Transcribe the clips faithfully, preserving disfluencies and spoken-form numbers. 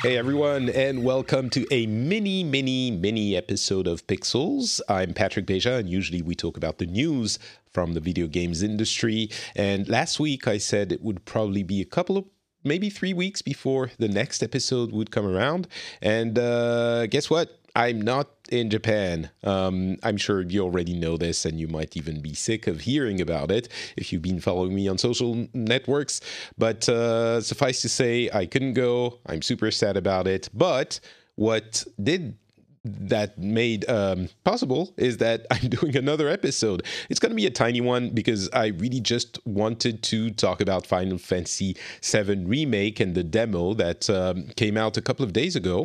Hey everyone, and welcome to a mini, mini, mini episode of Pixels. I'm Patrick Beja, and usually we talk about the news from the video games industry. And last week I said it would probably be a couple of, maybe three weeks before the next episode would come around. And uh, guess what? I'm not in Japan. Um, I'm sure you already know this, and you might even be sick of hearing about it if you've been following me on social networks. But uh, suffice to say, I couldn't go. I'm super sad about it. But what did that made um, possible is that I'm doing another episode. It's going to be a tiny one because I really just wanted to talk about Final Fantasy seven Remake and the demo that um, came out a couple of days ago.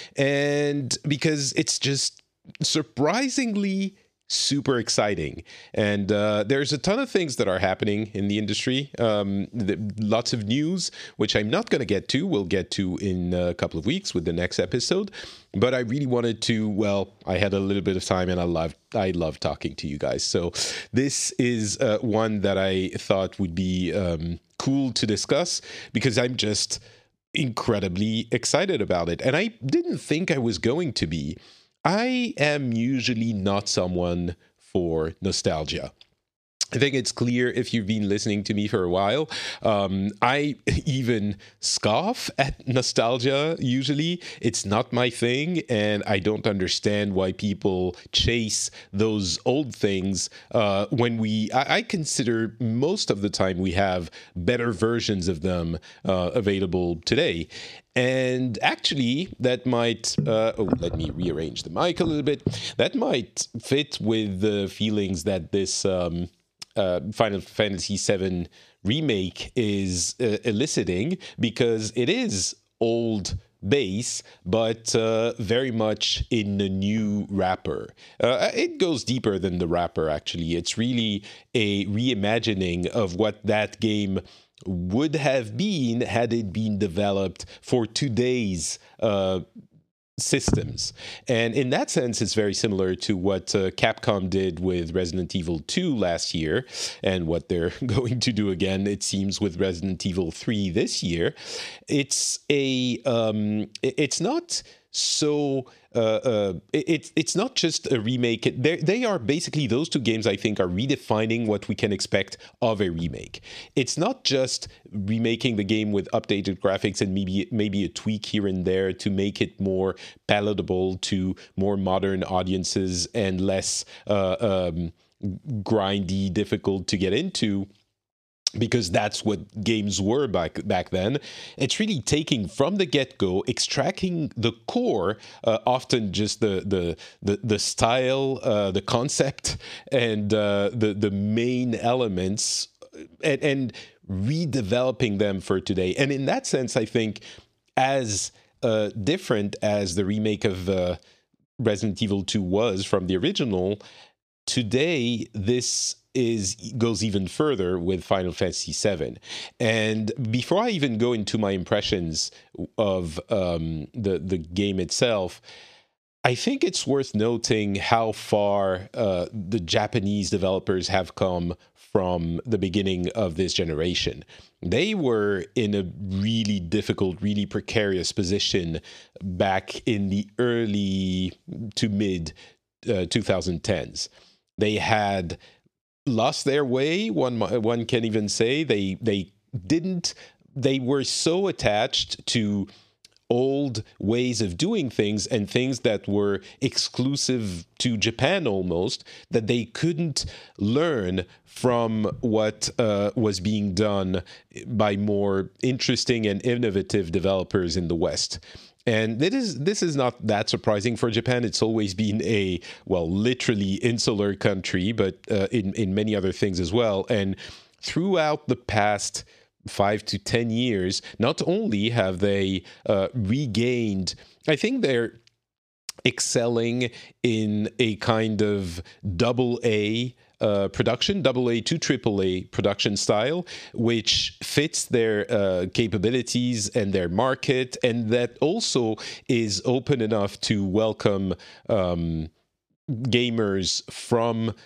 And because it's just surprisingly super exciting. And uh, there's a ton of things that are happening in the industry. Um, the, lots of news, which I'm not going to get to. We'll get to in a couple of weeks with the next episode. But I really wanted to, well, I had a little bit of time and I loved, I love talking to you guys. So this is uh, one that I thought would be um, cool to discuss because I'm just incredibly excited about it. And I didn't think I was going to be. I am usually not someone for nostalgia. I think it's clear if you've been listening to me for a while. Um, I even scoff at nostalgia, usually. It's not my thing, and I don't understand why people chase those old things uh, when we... I, I consider most of the time we have better versions of them uh, available today. And actually, that might, uh, oh, let me rearrange the mic a little bit. That might fit with the feelings that this um, uh, Final Fantasy seven Remake is uh, eliciting, because it is old base, but uh, very much in the new wrapper. Uh, it goes deeper than the wrapper, actually. It's really a reimagining of what that game would have been had it been developed for today's uh, systems. And in that sense, it's very similar to what uh, Capcom did with Resident Evil two last year, and what they're going to do again, it seems, with Resident Evil three this year. It's a, um, it's not so... Uh, uh, it, it's not just a remake. They're, they are basically, those two games, I think, are redefining what we can expect of a remake. It's not just remaking the game with updated graphics and maybe maybe a tweak here and there to make it more palatable to more modern audiences and less uh, um, grindy, difficult to get into, because that's what games were back back then. It's really taking from the get-go, extracting the core, uh, often just the the the, the style, uh, the concept, and uh, the the main elements, and, and redeveloping them for today. And in that sense, I think, as uh, different as the remake of uh, Resident Evil two was from the original, today this is goes even further with Final Fantasy seven. And before I even go into my impressions of um, the the game itself, I think it's worth noting how far uh, the Japanese developers have come from the beginning of this generation. They were in a really difficult, really precarious position back in the early to mid uh, twenty tens. They had lost their way. One one can even say they they didn't. They were so attached to old ways of doing things and things that were exclusive to Japan almost, that they couldn't learn from what uh, was being done by more interesting and innovative developers in the West. And it is, this is not that surprising for Japan. It's always been a, well, literally insular country, but uh, in, in many other things as well. And throughout the past five to ten years, not only have they uh, regained, I think they're excelling in a kind of double A uh, production, double A to triple A production style, which fits their uh, capabilities and their market, and that also is open enough to welcome um, gamers from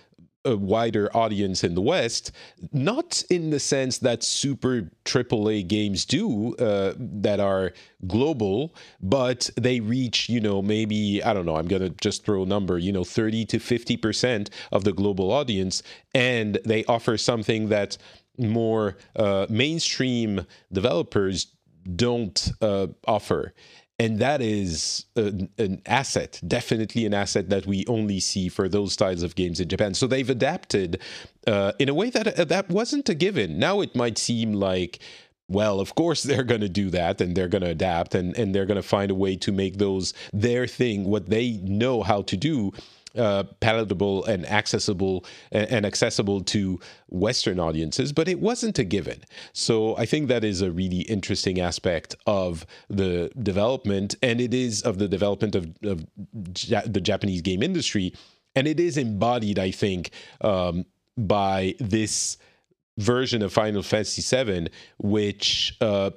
a wider audience in the West, not in the sense that super triple A games do uh, that are global, but they reach, you know, maybe, I don't know, I'm going to just throw a number, you know, thirty to fifty percent of the global audience, and they offer something that more uh, mainstream developers don't uh, offer. And that is an, an asset, definitely an asset that we only see for those styles of games in Japan. So they've adapted uh, in a way that uh, that wasn't a given. Now it might seem like, well, of course they're going to do that, and they're going to adapt, and, and they're going to find a way to make those their thing, what they know how to do, uh, palatable and accessible and, and accessible to Western audiences, but it wasn't a given. So I think that is a really interesting aspect of the development, and it is of the development of, of ja- the Japanese game industry, and it is embodied, I think, um, by this version of Final Fantasy seven, which uh,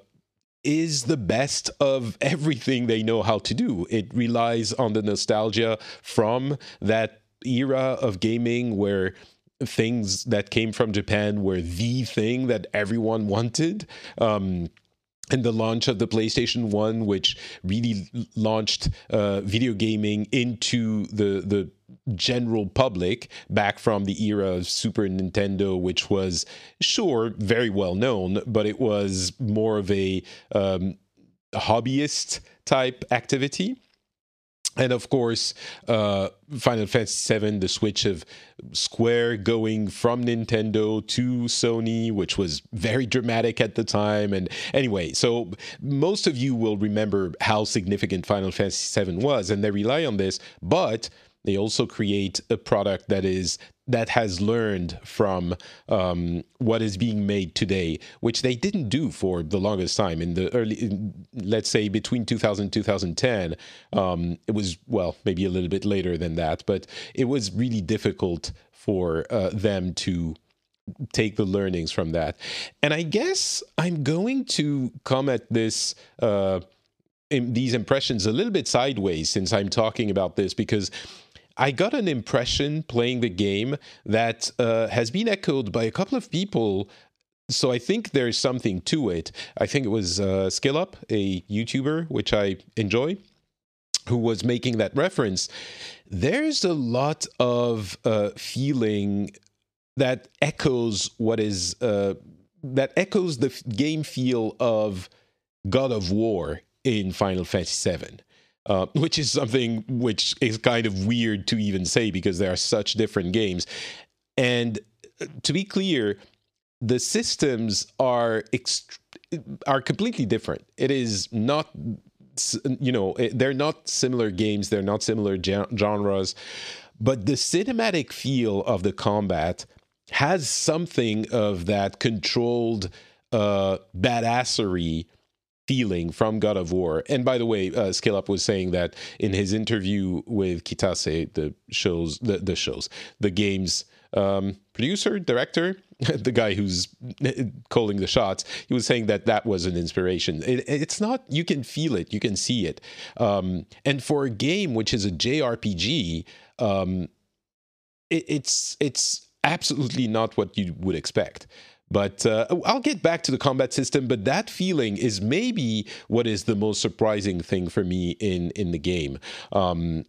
is the best of everything they know how to do. It relies on the nostalgia from that era of gaming where things that came from Japan were the thing that everyone wanted. Um, and the launch of the PlayStation one, which really launched uh, video gaming into the the general public back from the era of Super Nintendo, which was, sure, very well known, but it was more of a um, hobbyist type activity. And of course, uh, Final Fantasy seven, the switch of Square going from Nintendo to Sony, which was very dramatic at the time. And anyway, so most of you will remember how significant Final Fantasy seven was, and they rely on this, but they also create a product that is that has learned from um, what is being made today, which they didn't do for the longest time. In the early, in, let's say between two thousand and two thousand ten, um, it was, well, maybe a little bit later than that, but it was really difficult for uh, them to take the learnings from that. And I guess I'm going to come at this uh, in these impressions a little bit sideways since I'm talking about this, because I got an impression playing the game that uh, has been echoed by a couple of people. So I think there's something to it. I think it was uh, SkillUp, a YouTuber, which I enjoy, who was making that reference. There's a lot of uh, feeling that echoes what is uh, that echoes the f- game feel of God of War in Final Fantasy seven. Uh, which is something which is kind of weird to even say because they are such different games. And to be clear, the systems are ext- are completely different. It is not, you know, they're not similar games. They're not similar gen- genres. But the cinematic feel of the combat has something of that controlled uh, badassery feeling from God of War. And by the way, uh, SkillUp was saying that in his interview with Kitase, the shows, the, the shows, the game's um, producer, director, the guy who's calling the shots, he was saying that that was an inspiration. It, it's not, you can feel it, you can see it. Um, and for a game which is a J R P G, um, it, it's it's absolutely not what you would expect. But uh, I'll get back to the combat system, but that feeling is maybe what is the most surprising thing for me in, in the game. Um,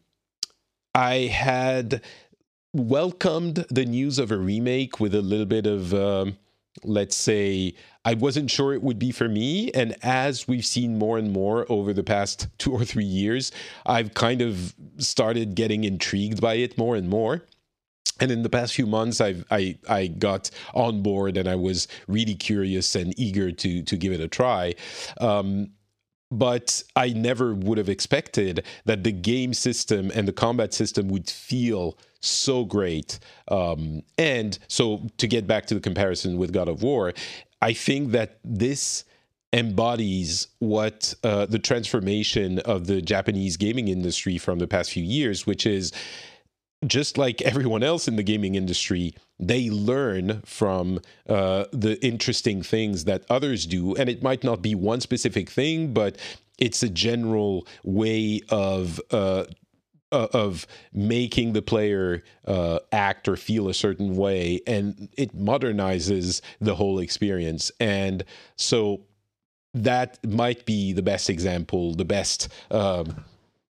I had welcomed the news of a remake with a little bit of, um, let's say, I wasn't sure it would be for me. And as we've seen more and more over the past two or three years, I've kind of started getting intrigued by it more and more. And in the past few months, I've, I I got on board, and I was really curious and eager to to give it a try. Um, but I never would have expected that the game system and the combat system would feel so great. Um, and so, to get back to the comparison with God of War, I think that this embodies what uh, the transformation of the Japanese gaming industry from the past few years, which is, just like everyone else in the gaming industry, they learn from uh, the interesting things that others do. And it might not be one specific thing, but it's a general way of uh, uh, of making the player uh, act or feel a certain way, and it modernizes the whole experience. And so that might be the best example, the best um,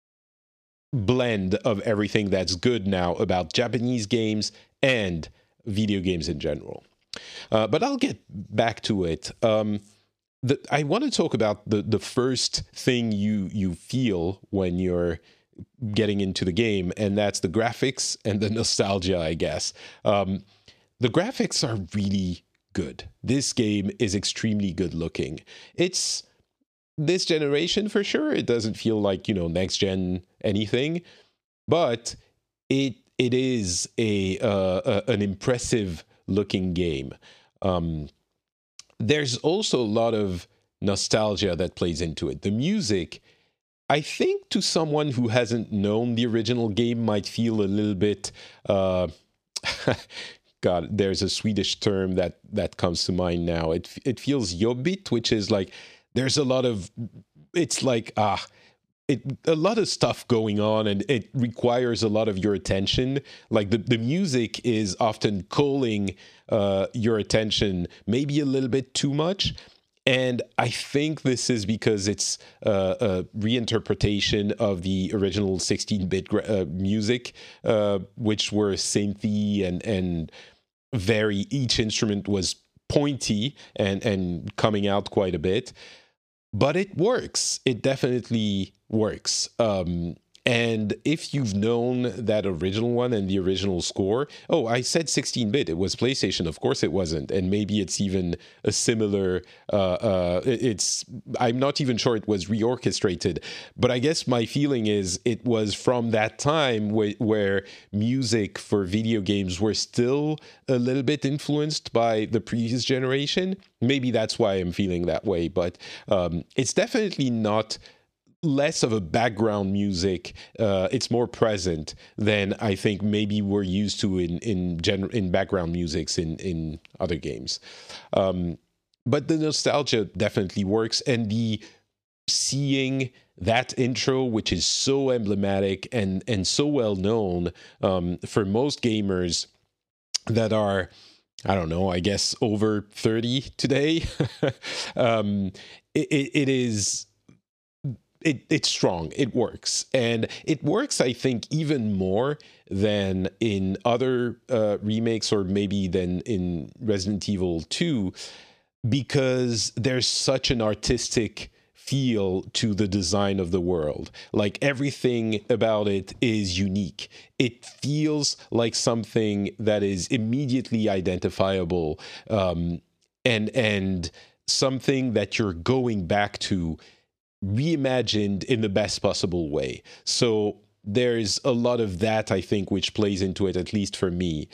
blend of everything that's good now about Japanese games and video games in general. Uh, but I'll get back to it. Um, the, I want to talk about the the first thing you you feel when you're getting into the game, and that's the graphics and the nostalgia, I guess. Um, the graphics are really good. This game is extremely good looking. It's this generation for sure. It doesn't feel like, you know, next gen anything, but it it is a, uh, a an impressive looking game. Um, there's also a lot of nostalgia that plays into it. The music, I think, to someone who hasn't known the original game, might feel a little bit. Uh, God, there's a Swedish term that that comes to mind now. It it feels jobbigt, which is like there's a lot of. It's like ah. It, a lot of stuff going on, and it requires a lot of your attention. Like the, the music is often calling uh, your attention maybe a little bit too much. And I think this is because it's uh, a reinterpretation of the original sixteen-bit gra- uh, music, uh, which were synthy and, and very, each instrument was pointy and, and coming out quite a bit. But it works. It definitely works. Um, and if you've known that original one and the original score, oh, I said sixteen-bit. It was PlayStation. Of course it wasn't. And maybe it's even a similar, uh, uh, it's, I'm not even sure it was reorchestrated. But I guess my feeling is it was from that time wh- where music for video games were still a little bit influenced by the previous generation. Maybe that's why I'm feeling that way. But um, it's definitely not less of a background music. Uh, it's more present than I think maybe we're used to in in gen- in background musics in in other games. Um, but the nostalgia definitely works, and the seeing that intro, which is so emblematic and and so well known um, for most gamers that are, I don't know, I guess over thirty today. um, it, it, it is. It, it's strong. It works. And it works, I think, even more than in other uh, remakes, or maybe than in Resident Evil two, because there's such an artistic feel to the design of the world. Like everything about it is unique. It feels like something that is immediately identifiable, um, and and something that you're going back to reimagined in the best possible way. So there's a lot of that, I think, which plays into it, at least for me.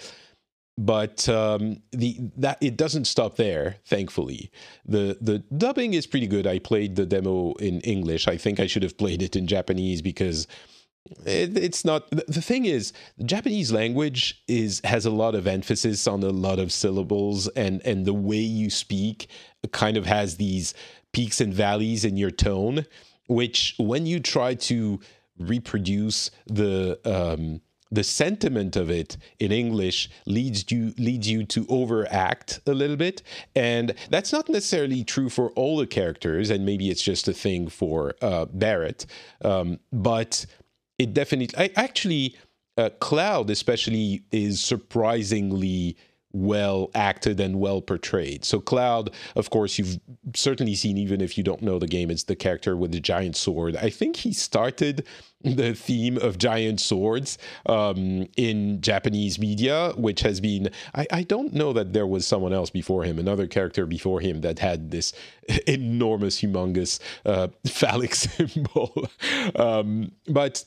But um, the that it doesn't stop there, thankfully. The the dubbing is pretty good. I played the demo in English. I think I should have played it in Japanese because it, it's not. The thing is, the Japanese language is has a lot of emphasis on a lot of syllables, and and the way you speak kind of has these peaks and valleys in your tone, which when you try to reproduce the um, the sentiment of it in English leads you leads you to overact a little bit. And that's not necessarily true for all the characters, and maybe it's just a thing for uh, Barrett. Um, but it definitely, I, actually, uh, Cloud especially is surprisingly well acted and well portrayed. So Cloud, of course, you've certainly seen, even if you don't know the game, it's the character with the giant sword. I think he started the theme of giant swords um, in Japanese media, which has been, I, I don't know that there was someone else before him, another character before him that had this enormous, humongous uh, phallic symbol. um, but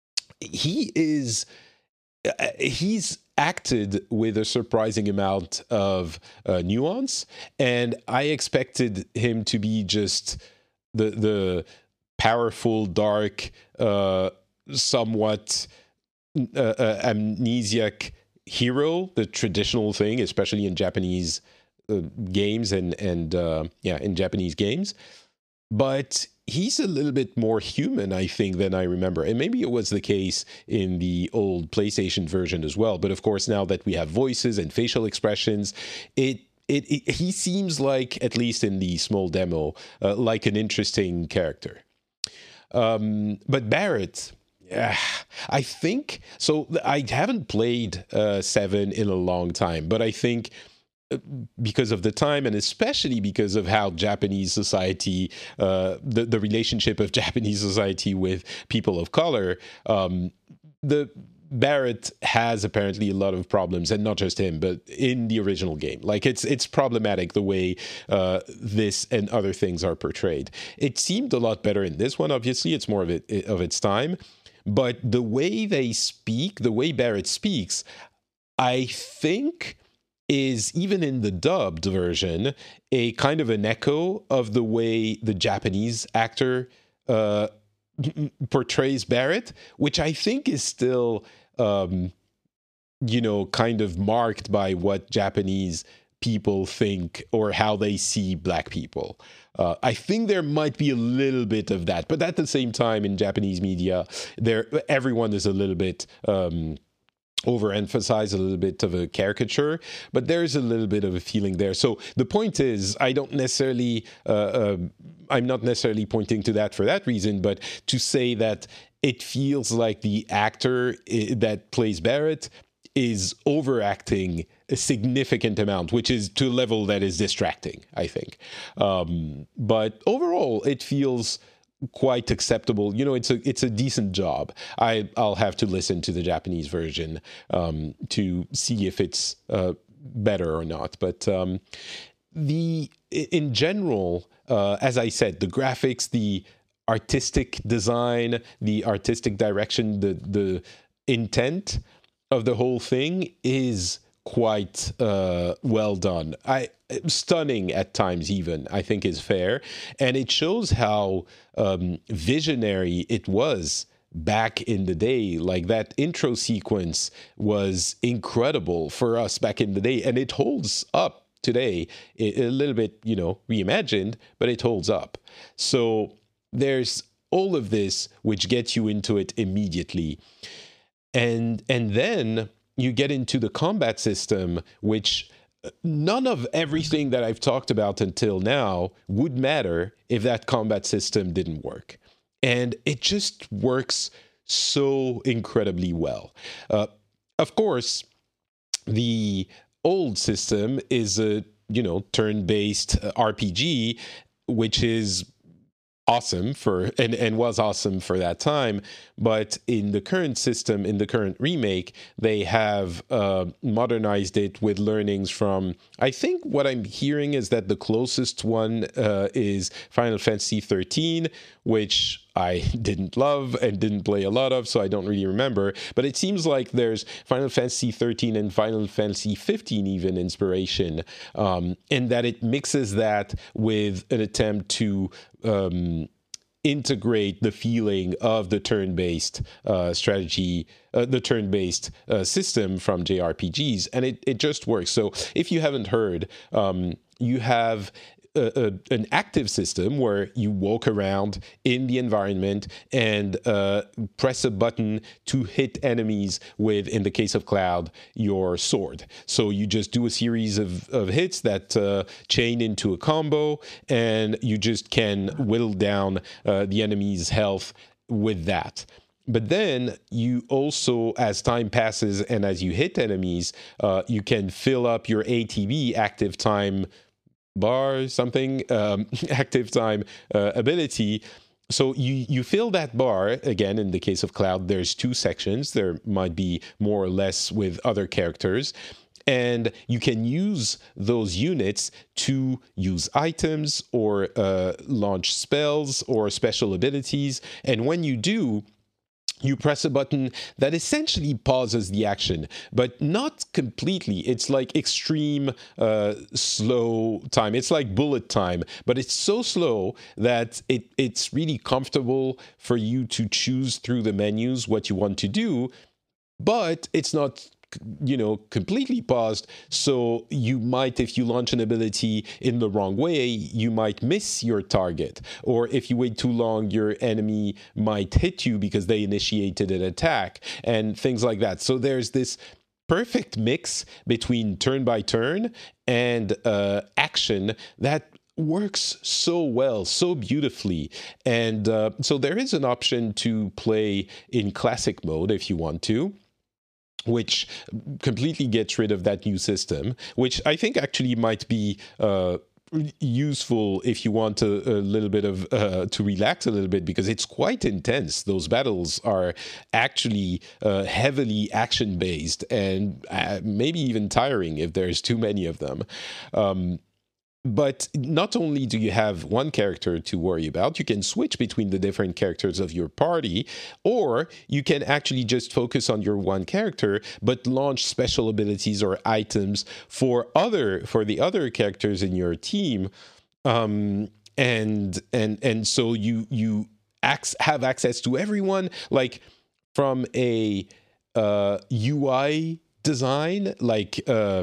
he is, uh, he's acted with a surprising amount of uh, nuance, and I expected him to be just the the powerful, dark, uh, somewhat uh, uh, amnesiac hero, the traditional thing, especially in Japanese uh, games and and uh, yeah, in Japanese games. But he's a little bit more human, I think, than I remember. And maybe it was the case in the old PlayStation version as well. But of course, now that we have voices and facial expressions, it It, it, he seems like, at least in the small demo, uh, like an interesting character. Um, but Barrett, yeah, I think so. I haven't played uh, Seven in a long time, but I think because of the time, and especially because of how Japanese society, uh, the the relationship of Japanese society with people of color, um, the Barrett has apparently a lot of problems, and not just him, but in the original game. Like, it's it's problematic the way uh, this and other things are portrayed. It seemed a lot better in this one, obviously. It's more of it of its time. But the way they speak, the way Barrett speaks, I think is, even in the dubbed version, a kind of an echo of the way the Japanese actor uh portrays Barrett, which I think is still, um, you know, kind of marked by what Japanese people think or how they see black people. Uh, I think there might be a little bit of that, but at the same time, in Japanese media, there everyone is a little bit um, overemphasize, a little bit of a caricature, but there's a little bit of a feeling there. So the point is, I don't necessarily, uh, uh, I'm not necessarily pointing to that for that reason, but to say that it feels like the actor I- that plays Barrett is overacting a significant amount, which is to a level that is distracting, I think. Um, but overall, it feels quite acceptable. You know, it's a it's a decent job. I I'll have to listen to the Japanese version um, to see if it's uh, better or not. But um, the in general, uh, as I said, the graphics, the artistic design, the artistic direction, the the intent of the whole thing is quite uh, well done. I stunning at times, even, I think, is fair, and it shows how um, visionary it was back in the day. Like, that intro sequence was incredible for us back in the day, and it holds up today. A, a little bit, you know, reimagined, but it holds up. So there's all of this which gets you into it immediately, and and then you get into the combat system, which none of everything that I've talked about until now would matter if that combat system didn't work. And it just works so incredibly well. Uh, of course, the old system is a, you know, turn-based R P G, which is awesome for and, and was awesome for that time. But in the current system, in the current remake, they have uh, modernized it with learnings from, I think what I'm hearing is that the closest one uh, is Final Fantasy thirteen, which I didn't love and didn't play a lot of, so I don't really remember. But it seems like there's Final Fantasy thirteen and Final Fantasy fifteen even inspiration, um, and that it mixes that with an attempt to um, integrate the feeling of the turn-based uh, strategy, uh, the turn-based uh, system from J R P Gs, and it, it just works. So if you haven't heard, um, you have A, a, an active system where you walk around in the environment and uh, press a button to hit enemies with, in the case of Cloud, your sword. So you just do a series of, of hits that uh, chain into a combo, and you just can whittle down uh, the enemy's health with that. But then you also, as time passes and as you hit enemies, uh, you can fill up your A T B, active time bar, something, um, active time uh, ability. So you, you fill that bar, again, in the case of Cloud, there's two sections. There might be more or less with other characters. And you can use those units to use items or uh, launch spells or special abilities. And when you do, you press a button that essentially pauses the action, but not completely. It's like extreme uh, slow time. It's like bullet time, but it's so slow that it, it's really comfortable for you to choose through the menus what you want to do, but it's not you know, completely paused. So you might, if you launch an ability in the wrong way, you might miss your target. Or if you wait too long, your enemy might hit you because they initiated an attack and things like that. So there's this perfect mix between turn by turn and uh, action that works so well, so beautifully. And uh, so there is an option to play in classic mode if you want to, which completely gets rid of that new system, which I think actually might be uh, useful if you want a, a little bit of uh, to relax a little bit, because it's quite intense. Those battles are actually uh, heavily action based and uh, maybe even tiring if there's too many of them. Um, But not only do you have one character to worry about, you can switch between the different characters of your party, or you can actually just focus on your one character, but launch special abilities or items for other for the other characters in your team, um, and and and so you you ac- have access to everyone, like from a uh, U I design, like. Uh,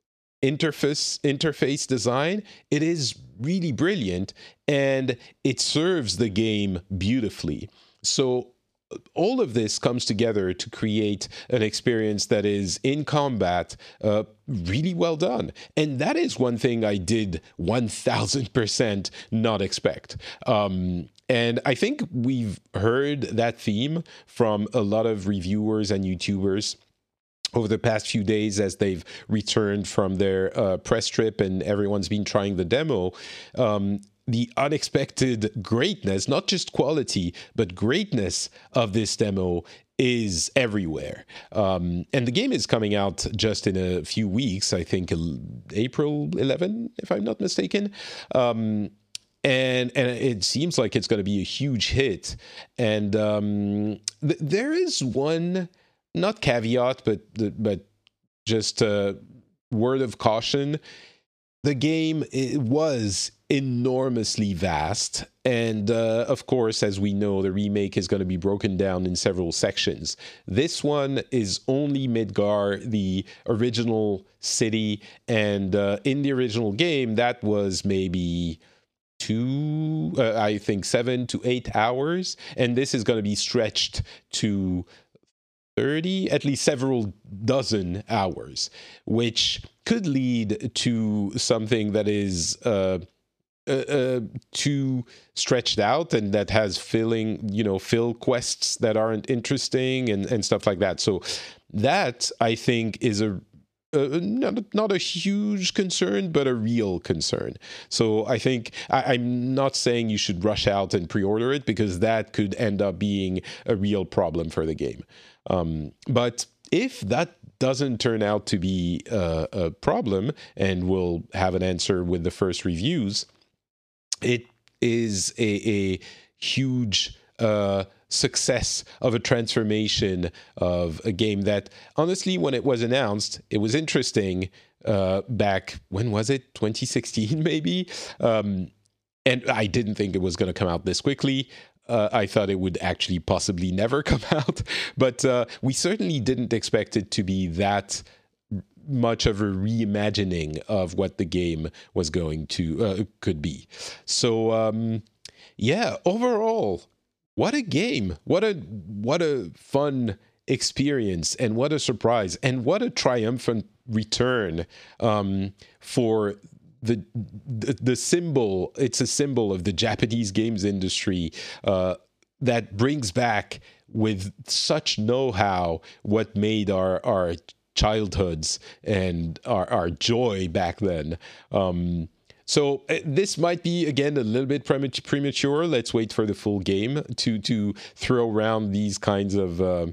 interface interface design. It is really brilliant, and it serves the game beautifully. So all of this comes together to create an experience that is in combat uh, really well done. And that is one thing I did one thousand percent not expect. Um, and I think we've heard that theme from a lot of reviewers and YouTubers over the past few days as they've returned from their uh, press trip and everyone's been trying the demo. Um, the unexpected greatness, not just quality, but greatness of this demo is everywhere. Um, and the game is coming out just in a few weeks, I think April eleventh, if I'm not mistaken. Um, And and it seems like it's going to be a huge hit. And um, th- there is one... not caveat, but but just a word of caution. The game, it was enormously vast. And uh, of course, as we know, the remake is going to be broken down in several sections. This one is only Midgar, the original city. And uh, in the original game, that was maybe... two, uh, I think seven to eight hours. And this is going to be stretched to thirty, at least several dozen hours, which could lead to something that is uh, uh, uh, too stretched out and that has filling, you know, fill quests that aren't interesting and, and stuff like that. So that, I think, is a Uh, not, not a huge concern, but a real concern. So I think I, I'm not saying you should rush out and pre-order it, because that could end up being a real problem for the game. Um, but if that doesn't turn out to be uh, a problem, and we'll have an answer with the first reviews, it is a, a huge uh, success of a transformation of a game that, honestly, when it was announced, it was interesting uh, back, when was it? twenty sixteen, maybe? Um, and I didn't think it was going to come out this quickly. Uh, I thought it would actually possibly never come out. But uh, we certainly didn't expect it to be that much of a reimagining of what the game was going to, uh, could be. So, um, yeah, overall... what a game. What a what a fun experience, and what a surprise, and what a triumphant return um, for the, the the symbol. It's a symbol of the Japanese games industry uh, that brings back with such know-how what made our our childhoods and our, our joy back then. Um, So uh, this might be, again, a little bit premature. Let's wait for the full game to to throw around these kinds of uh,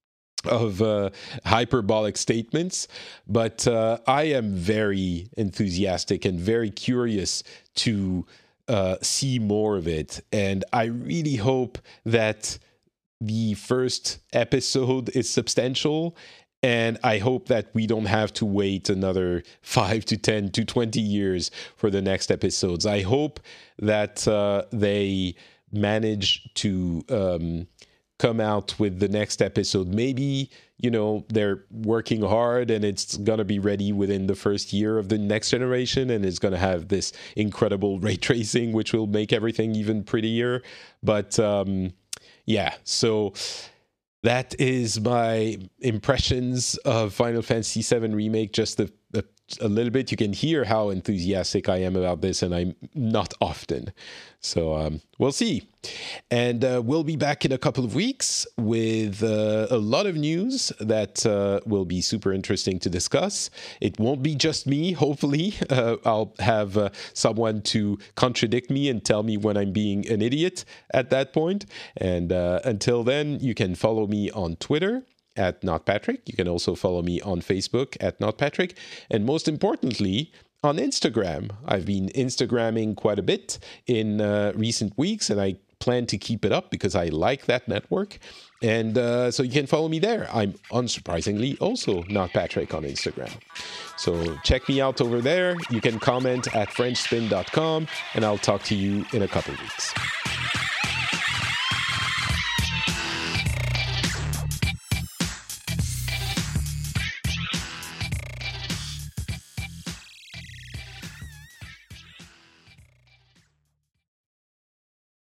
of uh, hyperbolic statements. But uh, I am very enthusiastic and very curious to uh, see more of it. And I really hope that the first episode is substantial. And I hope that we don't have to wait another five to ten to twenty years for the next episodes. I hope that uh, they manage to um, come out with the next episode. Maybe, you know, they're working hard and it's going to be ready within the first year of the next generation, and it's going to have this incredible ray tracing, which will make everything even prettier. But um, yeah, so that is my impressions of Final Fantasy seven Remake, just a, a, a little bit. You can hear how enthusiastic I am about this, and I'm not often. So um, we'll see. And uh, we'll be back in a couple of weeks with uh, a lot of news that uh, will be super interesting to discuss. It won't be just me, hopefully. Uh, I'll have uh, someone to contradict me and tell me when I'm being an idiot at that point. And uh, until then, you can follow me on Twitter at NotPatrick. You can also follow me on Facebook at NotPatrick. And most importantly, on Instagram. I've been Instagramming quite a bit in uh, recent weeks, and I plan to keep it up because I like that network. And uh, so you can follow me there. I'm unsurprisingly also NotPatrick on Instagram. So check me out over there. You can comment at French spin dot com, and I'll talk to you in a couple of weeks.